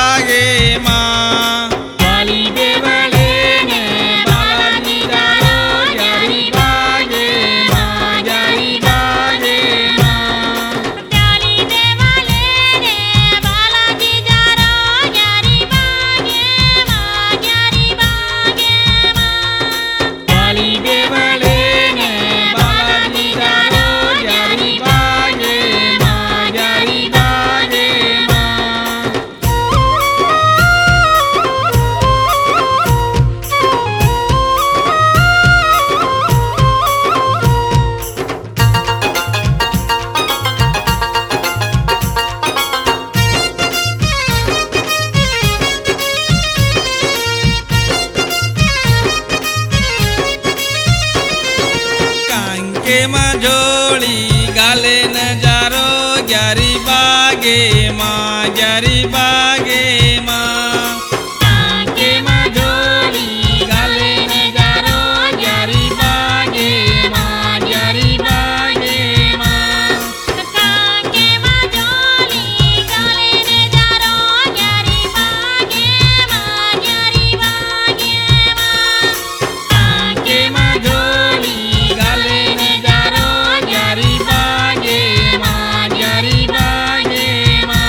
बागे माँ जाली देवले ने बालाजी जारो जारी बागे माँ जारी बागे माँ जाली देवले ने बालाजी जारो जारी बागे माँ जारी बागे माँ जाली देवले ने बालाजी जारो जारी बागे माँ जारी बागे माँ कांके मझोली गाले नजारो ग्यारी बागे माँ ग्यारी बागे माँ कांके मझोली गाले ने जारो जारी बागे माँ जारी बागे माँ कांके मझोली गाले ने जारो जारी बागे माँ जारी बागे माँ कांके मझोली गाले ने जारो जारी बागे माँ जारी बागे माँ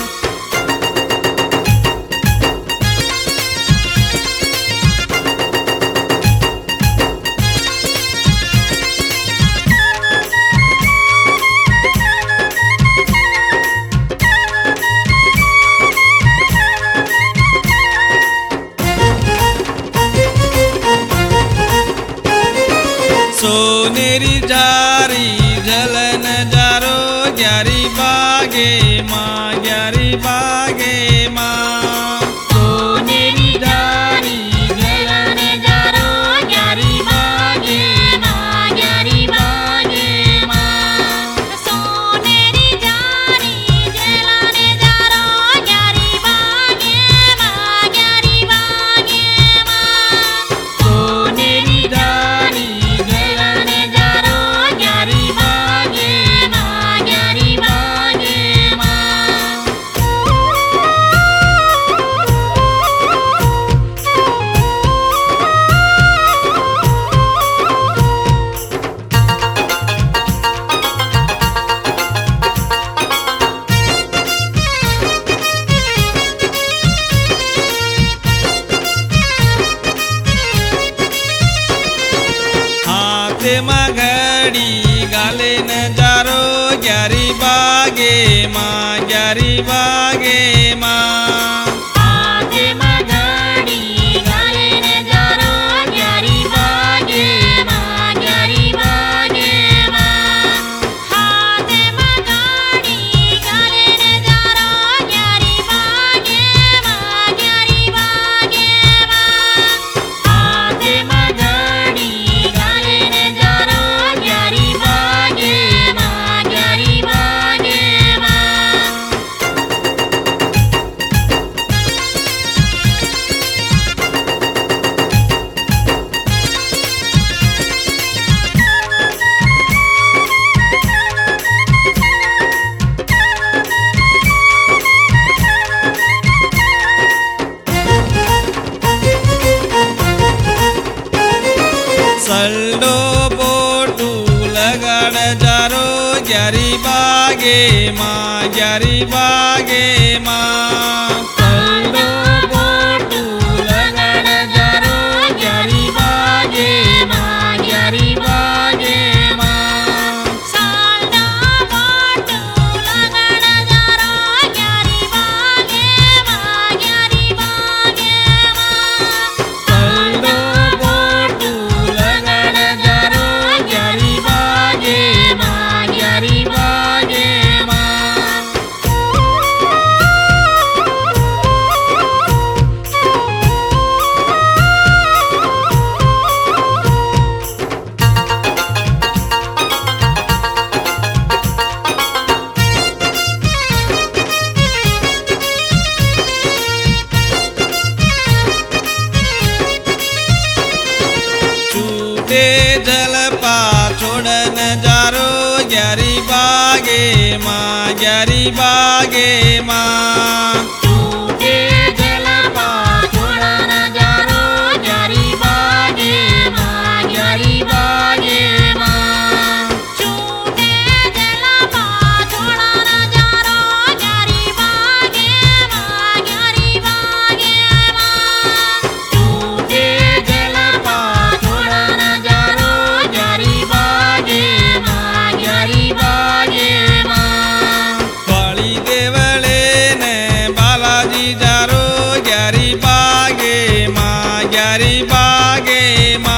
सोनेरी झारी झलन जारो ग्यारी बागे माँ ग्यारी बागे माँ सोनेरी जारी जलन जारो जारी बागे माँ जारी बागे माँ सोनेरी जारी जलाने जारो जारी बागे माँ जारी बागे माँ सोनेरी जारी जलन जारो जारी बागे माँ जारी बागे माँ हाथे मघड़ी गाले नजारो ग्यारी बागे माँ ग्यारी बागे माँ आगे मघड़ी गाले ने जारो जारी बागे माँ जारी बागे माँ हाथे मगाड़ी गाले ने जारो जारी बागे माँ जारी बागे माँ आगे मघड़ी गाले ने जारो जारी बागे माँ जारी बागे माँ सल्डो बोटू लगाड़ जारो ग्यारी बागे माँ ग्यारी बागे माँ सल्डो बोटू लगाड़ जारो जारी बागे माँ जारी बागे माँ साल्डा बाटू लगाड़ जारो जारी बागे माँ जारी बागे माँ सल्डो बोटू लगाड़ जारो जारी बागे माँ जारी बागे माँ छूटे जल पा छोड़न जारो ग्यारी बागे माँ ग्यारी बागे माँ टूटे બાગે